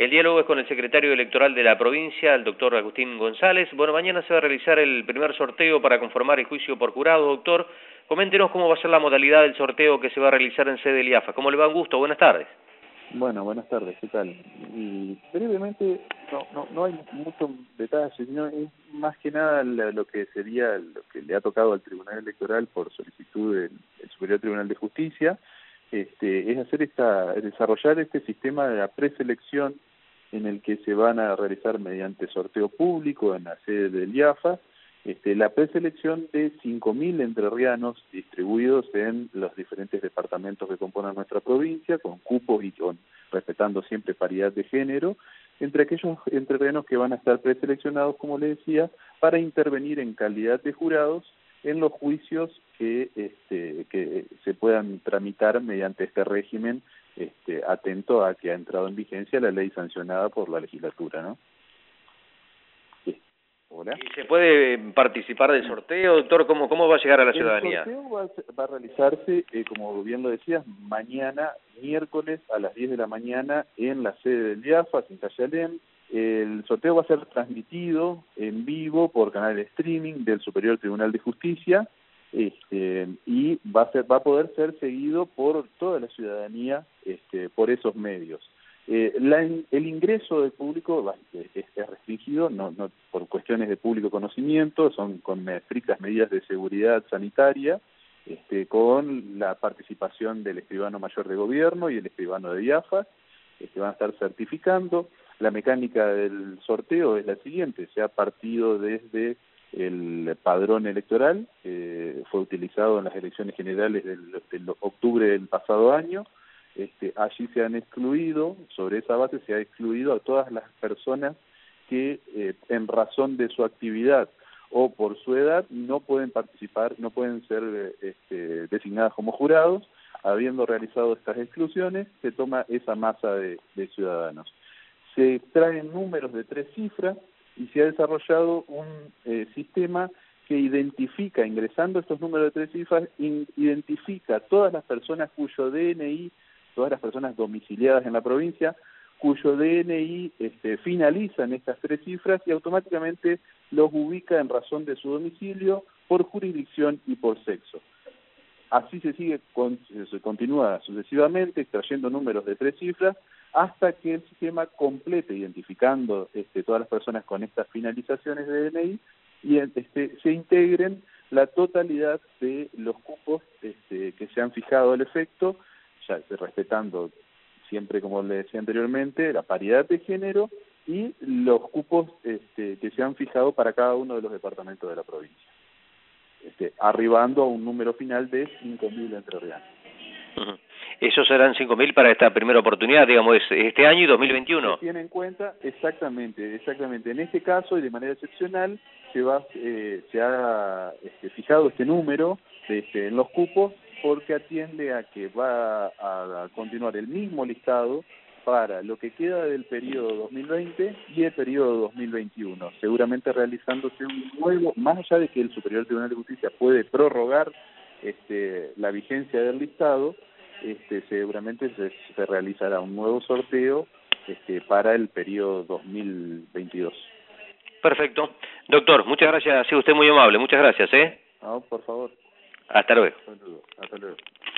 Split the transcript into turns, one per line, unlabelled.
El diálogo es con el secretario electoral de la provincia, el doctor Agustín González. Bueno, mañana se va a realizar el primer sorteo para conformar el juicio por jurado, doctor. Coméntenos cómo va a ser la modalidad del sorteo que se va a realizar en sede del IAFA. ¿Cómo le va, Augusto? Buenas tardes.
Bueno, buenas tardes, ¿qué tal? Y brevemente, no hay muchos detalles, sino es más que nada lo que sería lo que le ha tocado al Tribunal Electoral por solicitud del Superior Tribunal de Justicia, es desarrollar este sistema de la preselección en el que se van a realizar mediante sorteo público en la sede del IAFA, la preselección de 5.000 entrerrianos distribuidos en los diferentes departamentos que componen nuestra provincia, con cupos y respetando siempre paridad de género, entre aquellos entrerrianos que van a estar preseleccionados, como le decía, para intervenir en calidad de jurados en los juicios que se puedan tramitar mediante este régimen, atento a que ha entrado en vigencia la ley sancionada por la legislatura, ¿no? Hola.
¿Y se puede participar del sorteo, doctor? ¿Cómo va a llegar a la ciudadanía?
El sorteo va a realizarse, como bien lo decías, mañana, miércoles, a las 10 de la mañana, en la sede del IAFA, en Calle Alem. El sorteo va a ser transmitido en vivo por canal de streaming del Superior Tribunal de Justicia, y va a poder ser seguido por toda la ciudadanía por esos medios. El ingreso del público es restringido, no por cuestiones de público conocimiento, son con estrictas medidas de seguridad sanitaria, con la participación del escribano mayor de gobierno y el escribano de IAFA, van a estar certificando. La mecánica del sorteo es la siguiente: se ha partido desde el padrón electoral, fue utilizado en las elecciones generales del octubre del pasado año. Allí se han excluido, sobre esa base se ha excluido a todas las personas que en razón de su actividad o por su edad no pueden participar, no pueden ser designadas como jurados. Habiendo realizado estas exclusiones, se toma esa masa de ciudadanos. Se extraen números de 3 cifras y se ha desarrollado un sistema que identifica, ingresando estos números de 3 cifras, identifica a todas las personas cuyo DNI, todas las personas domiciliadas en la provincia, cuyo DNI finaliza en estas 3 cifras y automáticamente los ubica en razón de su domicilio, por jurisdicción y por sexo. Así se continúa sucesivamente extrayendo números de 3 cifras hasta que el sistema complete identificando todas las personas con estas finalizaciones de DNI y se integren la totalidad de los cupos que se han fijado al efecto, ya respetando siempre, como le decía anteriormente, la paridad de género y los cupos que se han fijado para cada uno de los departamentos de la provincia, arribando a un número final de 5.000 entrerrianos.
Esos serán 5.000 para esta primera oportunidad, digamos, este año y 2021.
Se tiene en cuenta, exactamente. En este caso, y de manera excepcional, se ha fijado este número en los cupos, porque atiende a que va a continuar el mismo listado para lo que queda del periodo 2020 y el periodo 2021, seguramente realizándose un nuevo, más allá de que el Superior Tribunal de Justicia puede prorrogar la vigencia del listado, seguramente se realizará un nuevo sorteo para el periodo 2022.
Perfecto. Doctor, muchas gracias, ha sido usted muy amable, muchas gracias,
No, por favor.
Hasta luego.
Hasta luego.